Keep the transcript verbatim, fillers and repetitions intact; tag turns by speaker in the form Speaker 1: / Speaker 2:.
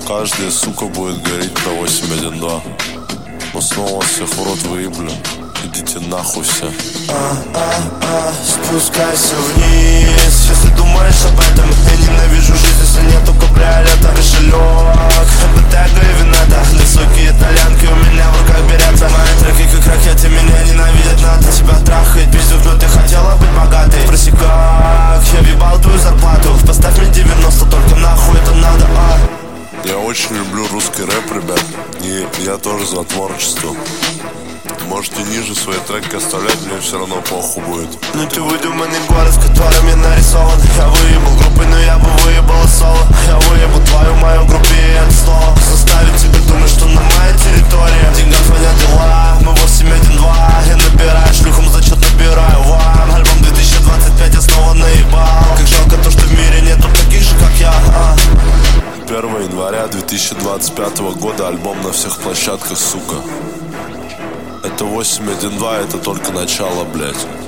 Speaker 1: Каждая сука будет говорить про восемь один два. Но снова всех в рот выеблю. Идите нахуй все.
Speaker 2: А-а-а, спускайся вниз, если думаешь об этом. Я ненавижу жизнь, если нету капля лета. Кошелек, Ботега и Винета. Высокие итальянки у меня в руках берется. Мои треки как ракеты, меня ненавидеть надо. Тебя трахает пиздюк, но ты хотела быть богатой. Спроси как, я въебал твою зарплату. Поставь мне девяносто, только нахуй это надо, а.
Speaker 1: Я очень люблю русский рэп, ребят. И я тоже за творчество. Можете ниже свои треки оставлять, мне все равно похуй будет.
Speaker 2: Ну ты выдуманный город, в котором я нарисован. Я выебал группы, но я бы выебал соло. Я выебал твою мою группу, и это слово заставит тебя думать, что на моей территории деньгам звонят дела, мы восемь один два. Я набираю шлюхом, зачет набираю вам. Альбом две тысячи двадцать пять, я снова наебал. Как жалко то, что в мире нету таких же, как я, а.
Speaker 1: первого января две тысячи двадцать пятого года альбом на всех площадках, сука. Это восемь один два, это только начало, блять.